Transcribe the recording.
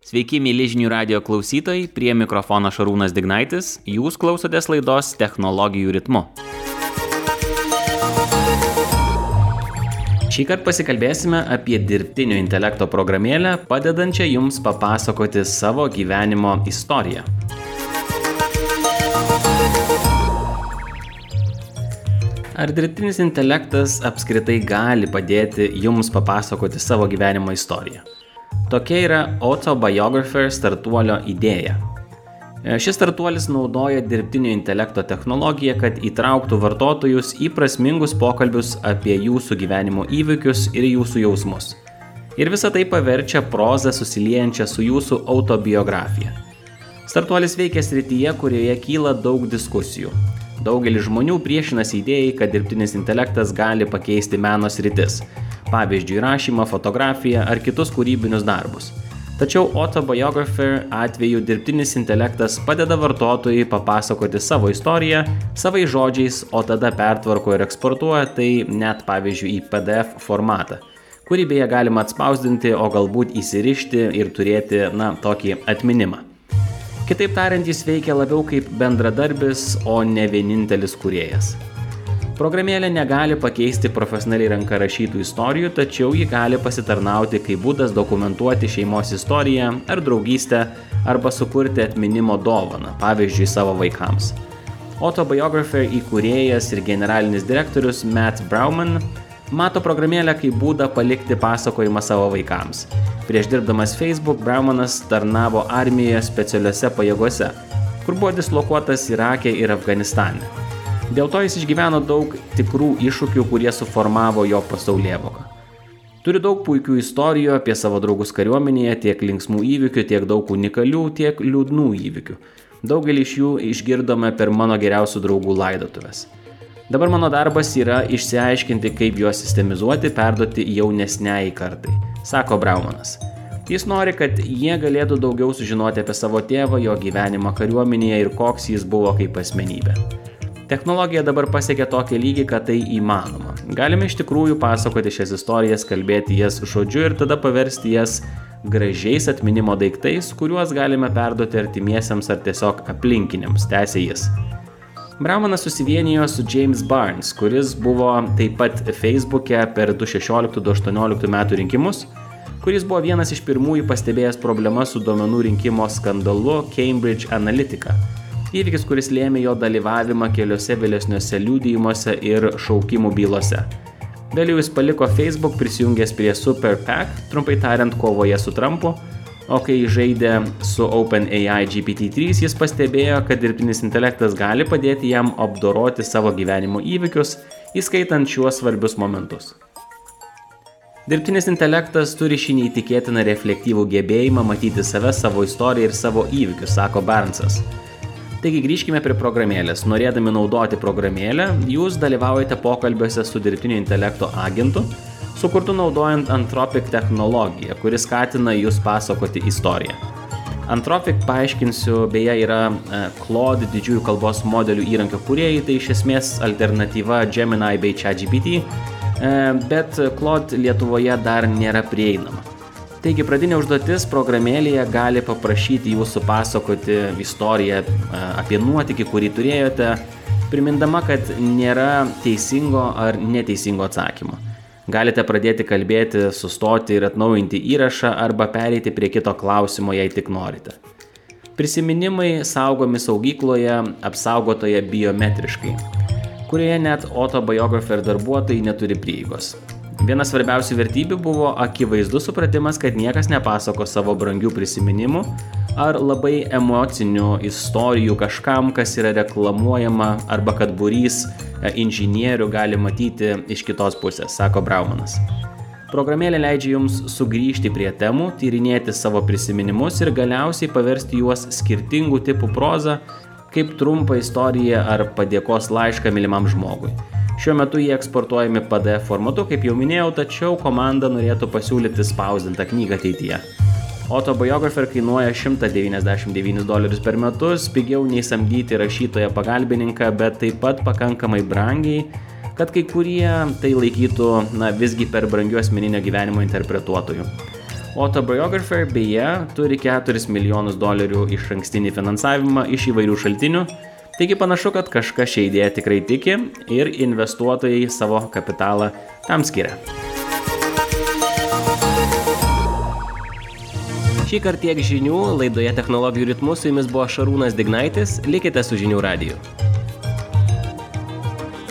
Sveiki, mėly žinių radijo klausytojai, prie mikrofono Šarūnas Dignaitis, jūs klausotės laidos Technologijų ritmu. Šįkart pasikalbėsime apie dirbtinio intelekto programėlę, padedančią jums papasakoti savo gyvenimo istoriją. Ar dirbtinis intelektas apskritai gali padėti jums papasakoti savo gyvenimo istoriją? Tokia yra Autobiographer startuolio idėja. Šis startuolis naudoja dirbtinio intelekto technologiją, kad įtrauktų vartotojus į prasmingus pokalbius apie jūsų gyvenimo įvykius ir jūsų jausmus. Ir visą tai paverčia prozą susiliejančią su jūsų autobiografija. Startuolis veikia srityje, kurioje kyla daug diskusijų. Daugelis žmonių priešinasi idėjai, kad dirbtinis intelektas gali pakeisti meno sritis. Pavyzdžiui, rašymą, fotografiją ar kitus kūrybinius darbus. Tačiau Autobiographer atveju dirbtinis intelektas padeda vartotojui papasakoti savo istoriją savais žodžiais, o tada pertvarko ir eksportuoja tai net pavyzdžiui į PDF formatą, kurį beje galima atspausdinti, o galbūt įsirišti ir turėti, tokį atminimą. Kitaip tariant, jis veikia labiau kaip bendradarbis, o ne vienintelis kūrėjas. Programėlė negali pakeisti profesionaliai ranka rašytų istorijų, tačiau ji gali pasitarnauti kaip būdas dokumentuoti šeimos istoriją ar draugystę arba sukurti atminimo dovaną, pavyzdžiui, savo vaikams. Autobiographer įkūrėjas ir generalinis direktorius Matt Brauman mato programėlę kaip būdą palikti pasakojimą savo vaikams. Prieš dirbdamas Facebook, Braumanas tarnavo armijoje specialiose pajėgose, kur buvo dislokuotas Irake ir Afganistane. Dėl to jis išgyveno daug tikrų iššūkių, kurie suformavo jo pasaulėvoką. Turi daug puikių istorijų apie savo draugus kariuomenėje, tiek linksmų įvykių, tiek daug unikalių, tiek liūdnų įvykių. Daugelį iš jų išgirdome per mano geriausių draugų laidotuves. Dabar mano darbas yra išsiaiškinti, kaip juos sistemizuoti, perduoti jaunesniajai kartai, sako Braumanas. Jis nori, kad jie galėtų daugiau sužinoti apie savo tėvą, jo gyvenimą kariuomenėje ir koks jis buvo kaip asmenybė. Technologija dabar pasiekė tokį lygį, kad tai įmanoma. Galime iš tikrųjų pasakoti šias istorijas, kalbėti jas žodžiu ir tada paversti jas gražiais atminimo daiktais, kuriuos galime perduoti artimiesiems ar tiesiog aplinkiniams, tęsė jis. Braumanas susivienijo su James Barnes, kuris buvo taip pat Facebook'e per 2016-2018 metų rinkimus, kuris buvo vienas iš pirmųjų pastebėjęs problemas su duomenų rinkimo skandalu Cambridge Analytica. Įvykis, kuris lėmė jo dalyvavimą keliose vėlesniuose liudijimuose ir šaukimų bylose. Vėliau jis paliko Facebook, prisijungęs prie Super PAC, trumpai tariant kovoje su Trumpu, o kai žaidė su OpenAI GPT-3, jis pastebėjo, kad dirbtinis intelektas gali padėti jam apdoroti savo gyvenimo įvykius, įskaitant šiuos svarbius momentus. Dirbtinis intelektas turi šį neįtikėtiną reflektyvų gebėjimą matyti save, savo istoriją ir savo įvykius, sako Barnesas. Taigi grįžkime prie programėlės. Norėdami naudoti programėlę, jūs dalyvaujate pokalbiuose su dirbtinio intelekto agentu, sukurtu naudojant Anthropic technologiją, kuri skatina jūs pasakoti istoriją. Anthropic, paaiškinsiu, beje yra Claude didžiųjų kalbos modelių įrankio kūrėjai, tai iš esmės alternatyva Gemini bei ChatGPT, bet Claude Lietuvoje dar nėra prieinama. Taigi pradinė užduotis programėlėje gali paprašyti jūsų pasakoti istoriją apie nuotykį, kurį turėjote, primindama, kad nėra teisingo ar neteisingo atsakymo. Galite pradėti kalbėti, sustoti ir atnaujinti įrašą arba pereiti prie kito klausimo, jei tik norite. Prisiminimai saugomi saugykloje, apsaugotoje biometriškai, kurioje net Autobiographer darbuotojai neturi prieigos. Viena svarbiausių vertybių buvo akivaizdus supratimas, kad niekas nepasako savo brangių prisiminimų ar labai emocinių istorijų kažkam, kas yra reklamuojama arba kad būrys inžinierių gali matyti iš kitos pusės, sako Braumanas. Programėlė leidžia jums sugrįžti prie temų, tyrinėti savo prisiminimus ir galiausiai paversti juos skirtingų tipų prozą, kaip trumpą istoriją ar padėkos laišką mylimam žmogui. Šiuo metu jie eksportuojami PDF formatu, kaip jau minėjau, tačiau komanda norėtų pasiūlyti spausdintą knygą ateityje. Autobiographer kainuoja $199 per metus, pigiau nei samdyti rašytoją pagalbininką, bet taip pat pakankamai brangiai, kad kai kurie tai laikytų visgi per brangių asmeninio gyvenimo interpretuotojų. Autobiographer beje turi $4 milijonus išankstinį finansavimą iš įvairių šaltinių, taigi panašu, kad kažkas šią idėją tikrai tiki ir investuotojai savo kapitalą tam skiria. Šįkart tiek žinių, laidoje Technologijų ritmu su jumis buvo Šarūnas Dignaitis, likite su Žinių radiju.